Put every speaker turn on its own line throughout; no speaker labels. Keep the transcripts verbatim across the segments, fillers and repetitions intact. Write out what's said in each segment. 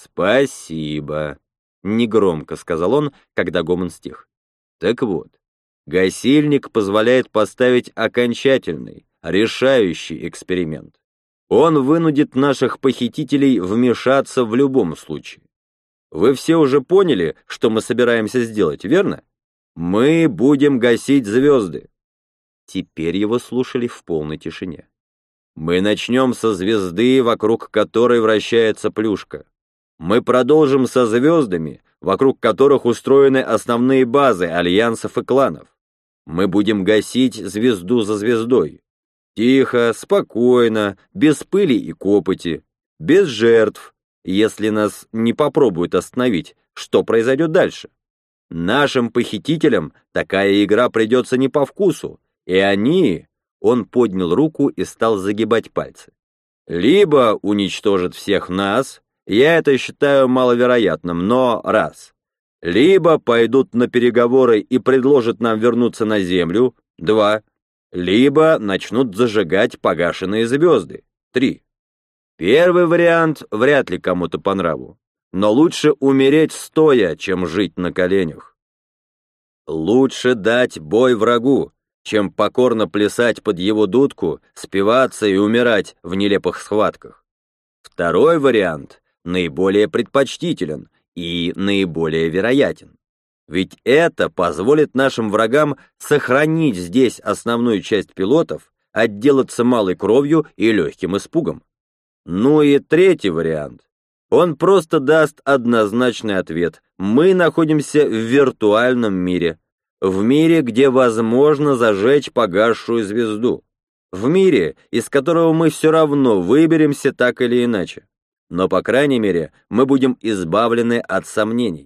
«Спасибо», — негромко сказал он, когда гомон стих. «Так вот, гасильник позволяет поставить окончательный, решающий эксперимент. Он вынудит наших похитителей вмешаться в любом случае. Вы все уже поняли, что мы собираемся сделать, верно? Мы будем гасить звезды». Теперь его слушали в полной тишине. «Мы начнем со звезды, вокруг которой вращается плюшка. Мы продолжим со звездами, вокруг которых устроены основные базы альянсов и кланов. Мы будем гасить звезду за звездой. Тихо, спокойно, без пыли и копоти, без жертв. Если нас не попробуют остановить, что произойдет дальше? Нашим похитителям такая игра придется не по вкусу, и они...» Он поднял руку и стал загибать пальцы. «Либо уничтожат всех нас, я это считаю маловероятным, но раз. Либо пойдут на переговоры и предложат нам вернуться на Землю, два. Либо начнут зажигать погашенные звезды, три. Первый вариант вряд ли кому-то по нраву, но лучше умереть стоя, чем жить на коленях. Лучше дать бой врагу, чем покорно плясать под его дудку, спиваться и умирать в нелепых схватках. Второй вариант наиболее предпочтителен и наиболее вероятен. Ведь это позволит нашим врагам сохранить здесь основную часть пилотов, отделаться малой кровью и легким испугом. Ну и третий вариант. Он просто даст однозначный ответ. Мы находимся в виртуальном мире. В мире, где возможно зажечь погасшую звезду. В мире, из которого мы все равно выберемся так или иначе. Но, по крайней мере, мы будем избавлены от сомнений.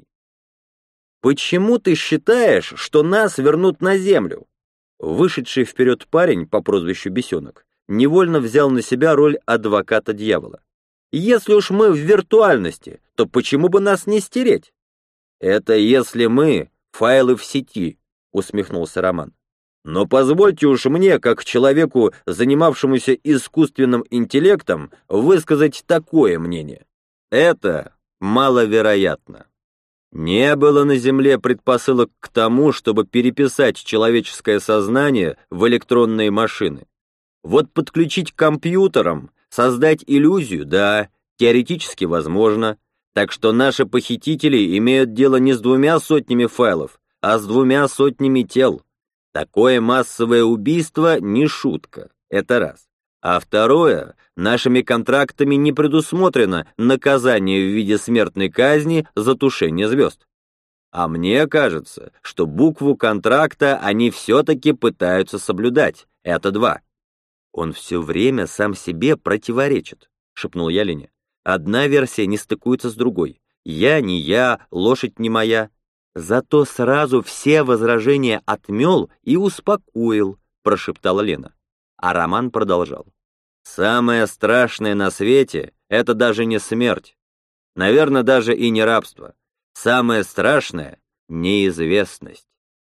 «Почему ты считаешь, что нас вернут на Землю?» Вышедший вперед парень по прозвищу Бесенок невольно взял на себя роль адвоката дьявола. «Если уж мы в виртуальности, то почему бы нас не стереть?» «Это если мы файлы в сети», — усмехнулся Роман. «Но позвольте уж мне, как человеку, занимавшемуся искусственным интеллектом, высказать такое мнение. Это маловероятно. Не было на Земле предпосылок к тому, чтобы переписать человеческое сознание в электронные машины. Вот подключить к компьютерам, создать иллюзию, да, теоретически возможно, так что наши похитители имеют дело не с двумя сотнями файлов, а с двумя сотнями тел. Такое массовое убийство не шутка, это раз. А второе, нашими контрактами не предусмотрено наказание в виде смертной казни за тушение звезд. А мне кажется, что букву контракта они все-таки пытаются соблюдать, это два. Он все время сам себе противоречит, шепнул я Лене. Одна версия не стыкуется с другой. Я не я, лошадь не моя. Зато сразу все возражения отмел и успокоил, прошептала Лена. А Роман продолжал. Самое страшное на свете — это даже не смерть. Наверное, даже и не рабство. Самое страшное — неизвестность.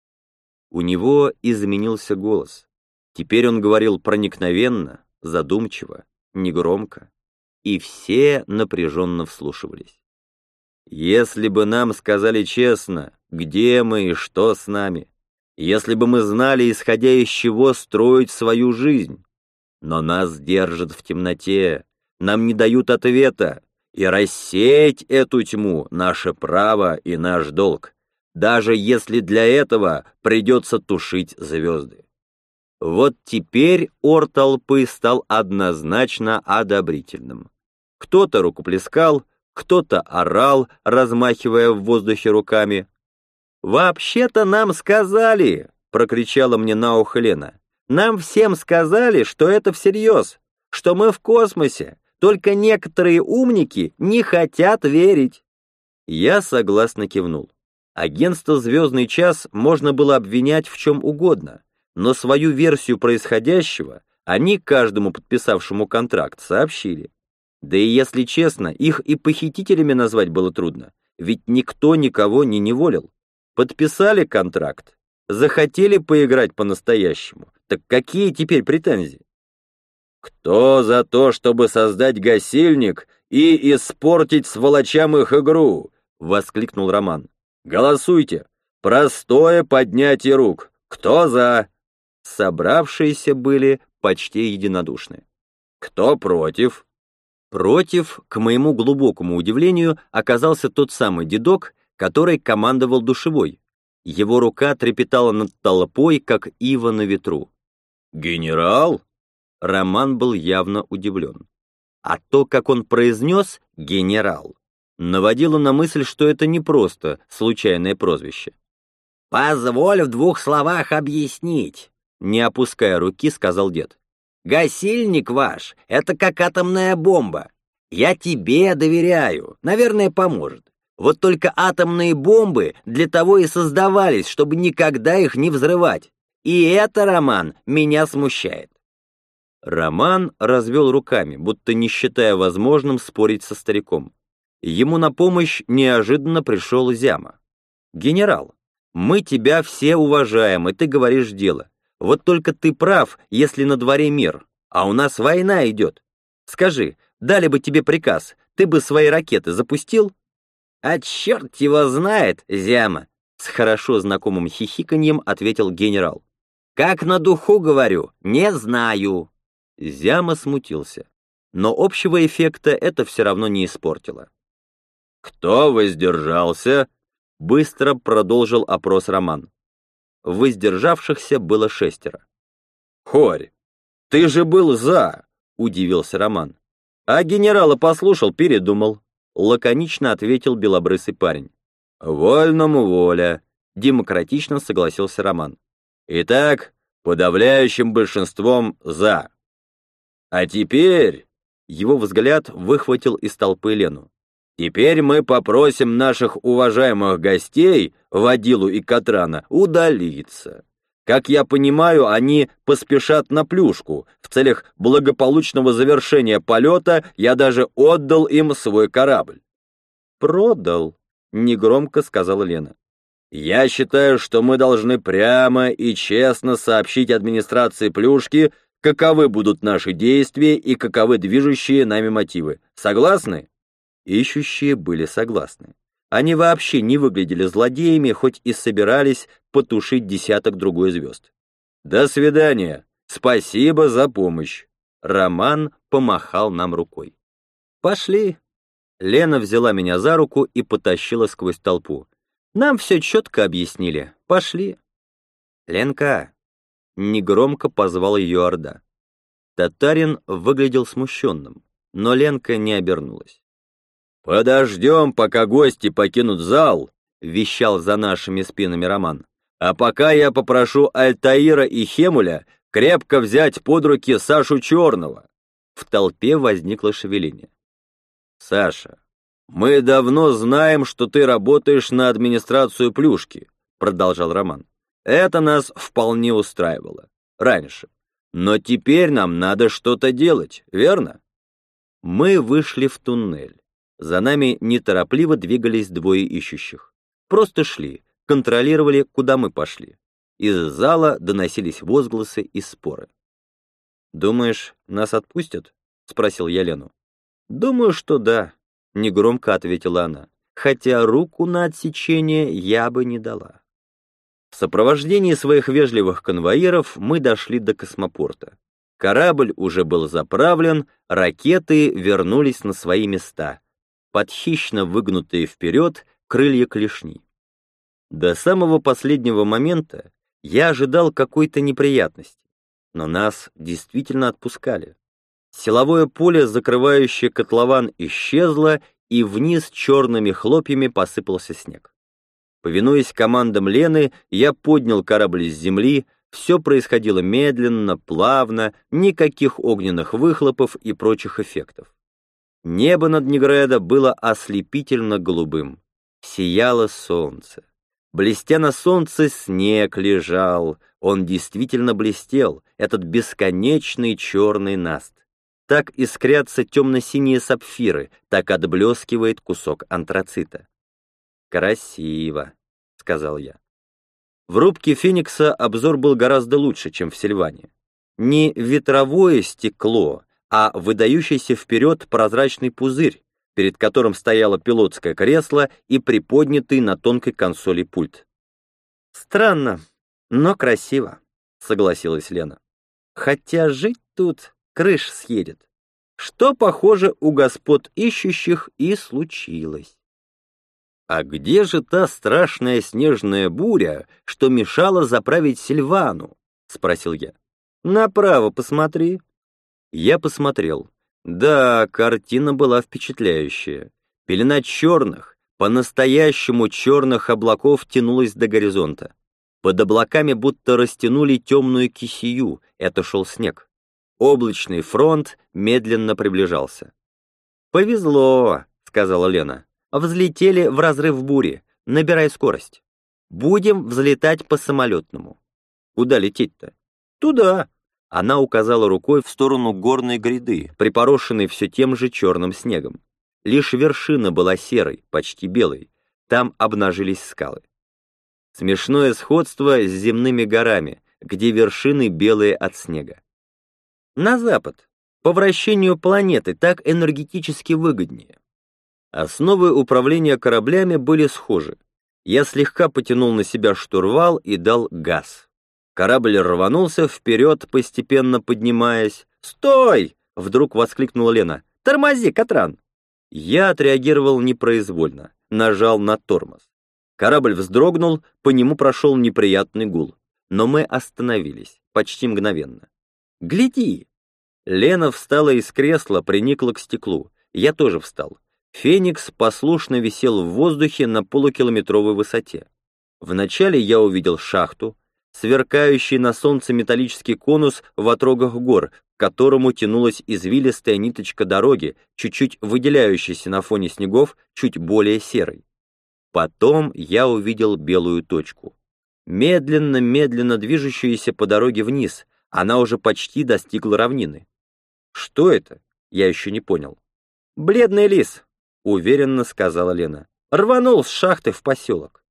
У него изменился голос. Теперь он говорил проникновенно, задумчиво, негромко. И все напряженно вслушивались. Если бы нам сказали честно, где мы и что с нами, если бы мы знали, исходя из чего строить свою жизнь, но нас держат в темноте, нам не дают ответа, и рассеять эту тьму — наше право и наш долг, даже если для этого придется тушить звезды. Вот теперь ор толпы стал однозначно одобрительным. Кто-то рукоплескал, кто-то орал, размахивая в воздухе руками. «Вообще-то нам сказали!» — прокричала мне на ухо Лена. «Нам всем сказали, что это всерьез, что мы в космосе, только некоторые умники не хотят верить». Я согласно кивнул. Агентство «Звездный час» можно было обвинять в чем угодно, но свою версию происходящего они каждому подписавшему контракт сообщили. Да и, если честно, их и похитителями назвать было трудно, ведь никто никого не неволил. Подписали контракт, захотели поиграть по-настоящему, так какие теперь претензии? «Кто за то, чтобы создать гасильник и испортить сволочам их игру!» — воскликнул Роман. «Голосуйте! Простое поднятие рук! Кто за?» Собравшиеся были почти единодушны. «Кто против?» Против, к моему глубокому удивлению, оказался тот самый дедок, который командовал душевой. Его рука трепетала над толпой, как ива на ветру. «Генерал?» Роман был явно удивлен. А то, как он произнес «генерал», наводило на мысль, что это не просто случайное прозвище. «Позволь в двух словах объяснить», — не опуская руки, сказал дед. «Гасильник ваш — это как атомная бомба. Я тебе доверяю, наверное, поможет. Вот только атомные бомбы для того и создавались, чтобы никогда их не взрывать. И это, Роман, меня смущает». Роман развел руками, будто не считая возможным спорить со стариком. Ему на помощь неожиданно пришел Зяма. «Генерал, мы тебя все уважаем, и ты говоришь дело. Вот только ты прав, если на дворе мир, а у нас война идет. Скажи, дали бы тебе приказ, ты бы свои ракеты запустил?» «А черт его знает, Зяма!» С хорошо знакомым хихиканьем ответил генерал. «Как на духу говорю, не знаю». Зяма смутился, но общего эффекта это все равно не испортило. «Кто воздержался?» — быстро продолжил опрос Роман. Воздержавшихся было шестеро. «Хорь, ты же был за!» — удивился Роман. «А генерала послушал, передумал», — лаконично ответил белобрысый парень. «Вольному воля», — демократично согласился Роман. «Итак, подавляющим большинством за. А теперь...» — его взгляд выхватил из толпы Лену. «Теперь мы попросим наших уважаемых гостей, Водилу и Катрана, удалиться. Как я понимаю, они поспешат на Плюшку. В целях благополучного завершения полета я даже отдал им свой корабль». «Продал», — негромко сказала Лена. «Я считаю, что мы должны прямо и честно сообщить администрации Плюшки, каковы будут наши действия и каковы движущие нами мотивы. Согласны?» Ищущие были согласны. Они вообще не выглядели злодеями, хоть и собирались потушить десяток другой звезд. «До свидания! Спасибо за помощь!» Роман помахал нам рукой. «Пошли!» Лена взяла меня за руку и потащила сквозь толпу. «Нам все четко объяснили. Пошли!» «Ленка!» Негромко позвал ее орда. Татарин выглядел смущенным, но Ленка не обернулась. «Подождем, пока гости покинут зал», — вещал за нашими спинами Роман. «А пока я попрошу Альтаира и Хемуля крепко взять под руки Сашу Черного». В толпе возникло шевеление. «Саша, мы давно знаем, что ты работаешь на администрацию Плюшки», — продолжал Роман. «Это нас вполне устраивало. Раньше. Но теперь нам надо что-то делать, верно?» Мы вышли в туннель. За нами неторопливо двигались двое ищущих. Просто шли, контролировали, куда мы пошли. Из зала доносились возгласы и споры. «Думаешь, нас отпустят?» — спросил я Лену. «Думаю, что да», — негромко ответила она, хотя руку на отсечение я бы не дала. В сопровождении своих вежливых конвоиров мы дошли до космопорта. Корабль уже был заправлен, ракеты вернулись на свои места, под хищно выгнутые вперед крылья клешни. До самого последнего момента я ожидал какой-то неприятности, но нас действительно отпускали. Силовое поле, закрывающее котлован, исчезло, и вниз черными хлопьями посыпался снег. Повинуясь командам Лены, я поднял корабль с земли, все происходило медленно, плавно, никаких огненных выхлопов и прочих эффектов. Небо над Негредо было ослепительно голубым. Сияло солнце. Блестя на солнце, снег лежал. Он действительно блестел, этот бесконечный черный наст. Так искрятся темно-синие сапфиры, так отблескивает кусок антрацита. «Красиво», — сказал я. В рубке Феникса обзор был гораздо лучше, чем в Сильване. Не ветровое стекло, а выдающийся вперед прозрачный пузырь, перед которым стояло пилотское кресло и приподнятый на тонкой консоли пульт. «Странно, но красиво», — согласилась Лена. «Хотя жить тут крыш съедет. Что, похоже, у господ ищущих и случилось». «А где же та страшная снежная буря, что мешала заправить Сильвану?» — спросил я. «Направо посмотри». Я посмотрел. Да, картина была впечатляющая. Пелена черных, по-настоящему черных облаков тянулась до горизонта. Под облаками будто растянули темную кисею, это шел снег. Облачный фронт медленно приближался. «Повезло», — сказала Лена. «Взлетели в разрыв бури, набирай скорость. Будем взлетать по самолетному». «Куда лететь-то?» «Туда». Она указала рукой в сторону горной гряды, припорошенной все тем же черным снегом. Лишь вершина была серой, почти белой. Там обнажились скалы. Смешное сходство с земными горами, где вершины белые от снега. На запад, по вращению планеты, так энергетически выгоднее. Основы управления кораблями были схожи. Я слегка потянул на себя штурвал и дал газ. Корабль рванулся вперед, постепенно поднимаясь. «Стой!» — вдруг воскликнула Лена. «Тормози, Катран!» Я отреагировал непроизвольно, нажал на тормоз. Корабль вздрогнул, по нему прошел неприятный гул. Но мы остановились, почти мгновенно. «Гляди!» Лена встала из кресла, приникла к стеклу. Я тоже встал. Феникс послушно висел в воздухе на полукилометровой высоте. Вначале я увидел шахту, сверкающий на солнце металлический конус в отрогах гор, к которому тянулась извилистая ниточка дороги, чуть-чуть выделяющаяся на фоне снегов, чуть более серой. Потом я увидел белую точку. Медленно-медленно движущуюся по дороге вниз, она уже почти достигла равнины. Что это? Я еще не понял. «Бледный лис», — уверенно сказала Лена. «Рванул с шахты в поселок».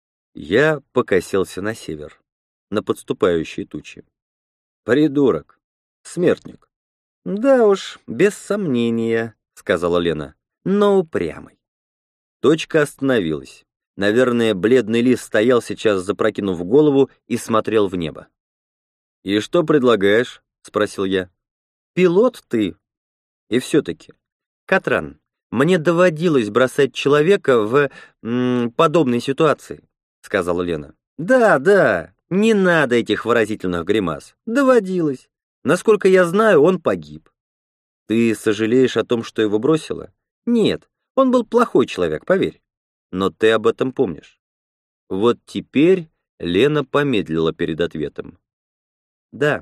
Я покосился на север, на подступающие тучи. «Придурок! Смертник!» «Да уж, без сомнения», — сказала Лена, — «но упрямый». Точка остановилась. Наверное, бледный лис стоял сейчас, запрокинув голову, и смотрел в небо. «И что предлагаешь?» — спросил я. «Пилот ты!» «И все-таки, Катран, мне доводилось бросать человека в м, подобной ситуации», — сказала Лена. «Да, да, не надо этих выразительных гримас. Доводилось. Насколько я знаю, он погиб». «Ты сожалеешь о том, что его бросила?» «Нет, он был плохой человек, поверь. Но ты об этом помнишь». Вот теперь Лена помедлила перед ответом. «Да,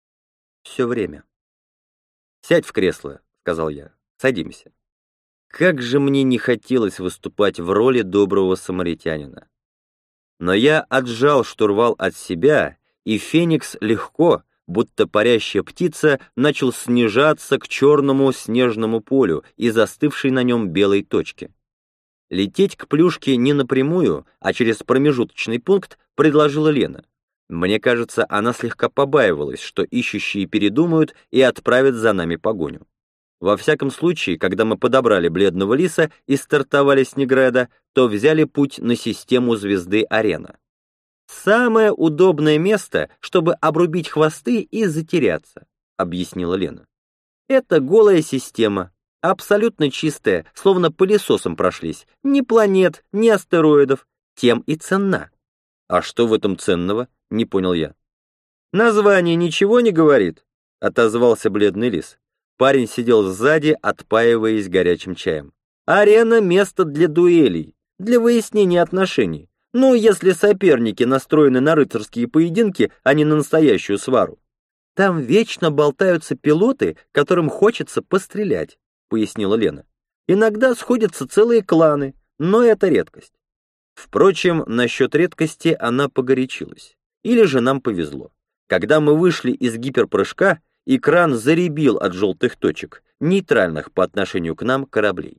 все время». «Сядь в кресло», — сказал я. «Садимся». Как же мне не хотелось выступать в роли доброго самаритянина. Но я отжал штурвал от себя, и Феникс легко, будто парящая птица, начал снижаться к черному снежному полю и застывшей на нем белой точке. Лететь к плюшке не напрямую, а через промежуточный пункт предложила Лена. Мне кажется, она слегка побаивалась, что ищущие передумают и отправят за нами погоню. Во всяком случае, когда мы подобрали бледного лиса и стартовали с Негреда, то взяли путь на систему звезды Арена. «Самое удобное место, чтобы обрубить хвосты и затеряться», — объяснила Лена. «Это голая система, абсолютно чистая, словно пылесосом прошлись. Ни планет, ни астероидов. Тем и ценна». «А что в этом ценного?» — не понял я. «Название ничего не говорит?» — отозвался бледный лис. Парень сидел сзади, отпаиваясь горячим чаем. «Арена — место для дуэлей, для выяснения отношений. Ну, если соперники настроены на рыцарские поединки, а не на настоящую свару. Там вечно болтаются пилоты, которым хочется пострелять», — пояснила Лена. «Иногда сходятся целые кланы, но это редкость». Впрочем, насчет редкости она погорячилась. Или же нам повезло. Когда мы вышли из гиперпрыжка, экран заребил от желтых точек, нейтральных по отношению к нам кораблей.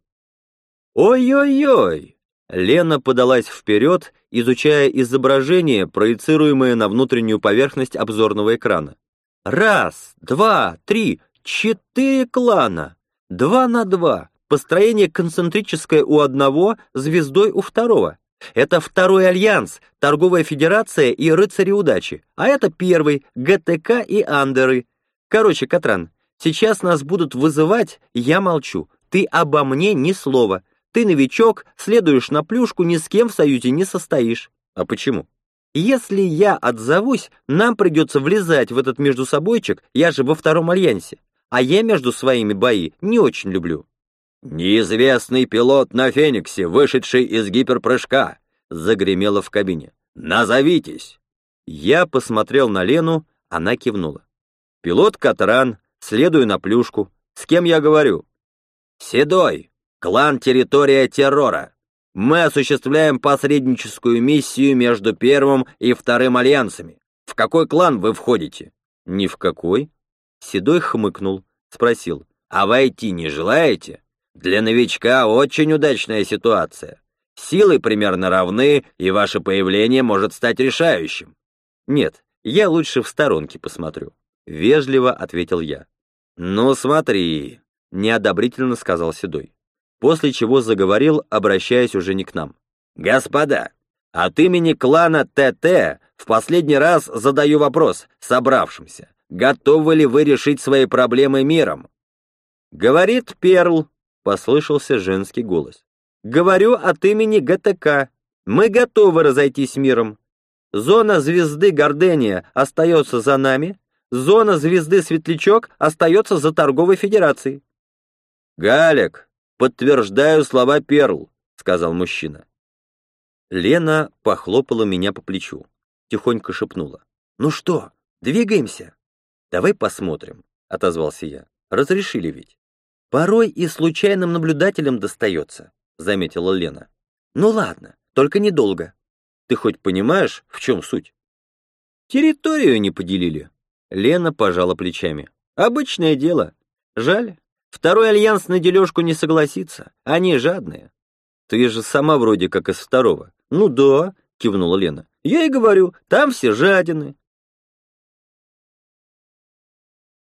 «Ой-ой-ой!» Лена подалась вперед, изучая изображение, проецируемое на внутреннюю поверхность обзорного экрана. «Раз, два, три, Четыре клана. Два на два. Построение концентрическое у одного, звездой у второго. Это второй альянс, торговая федерация и рыцари удачи. А это первый, ГТК и Андеры. Короче, Катран, сейчас нас будут вызывать, я молчу. Ты обо мне ни слова. Ты новичок, следуешь на плюшку, ни с кем в союзе не состоишь. А почему? Если я отзовусь, нам придется влезать в этот междусобойчик, я же во втором альянсе. А я между своими бои не очень люблю. «Неизвестный пилот на Фениксе, вышедший из гиперпрыжка», загремело в кабине. «Назовитесь!» Я посмотрел на Лену, она кивнула. «Пилот Катран, следую на плюшку. С кем я говорю?» «Седой, клан Территория Террора. Мы осуществляем посредническую миссию между первым и вторым альянсами. В какой клан вы входите?» «Ни в какой». Седой хмыкнул, спросил. «А войти не желаете? Для новичка очень удачная ситуация. Силы примерно равны, и ваше появление может стать решающим». «Нет, я лучше в сторонке посмотрю», — вежливо ответил я. «Ну смотри», — неодобрительно сказал Седой, после чего заговорил, обращаясь уже не к нам. «Господа, от имени клана ТТ в последний раз задаю вопрос собравшимся. Готовы ли вы решить свои проблемы миром?» «Говорит Перл», — послышался женский голос. «Говорю от имени ГТК. Мы готовы разойтись миром. Зона звезды Гордения остается за нами, зона звезды Светлячок остается за торговой федерацией». «Галек, подтверждаю слова Перл», — сказал мужчина. Лена похлопала меня по плечу, тихонько шепнула. «Ну что, двигаемся?» «Давай посмотрим», — отозвался я. «Разрешили ведь». «Порой и случайным наблюдателям достается», — заметила Лена. «Ну ладно, только недолго. Ты хоть понимаешь, в чем суть?» «Территорию не поделили». Лена пожала плечами. «Обычное дело. Жаль. Второй альянс на дележку не согласится. Они жадные». «Ты же сама вроде как из второго». «Ну да», — кивнула Лена. «Я и говорю, там все жадины.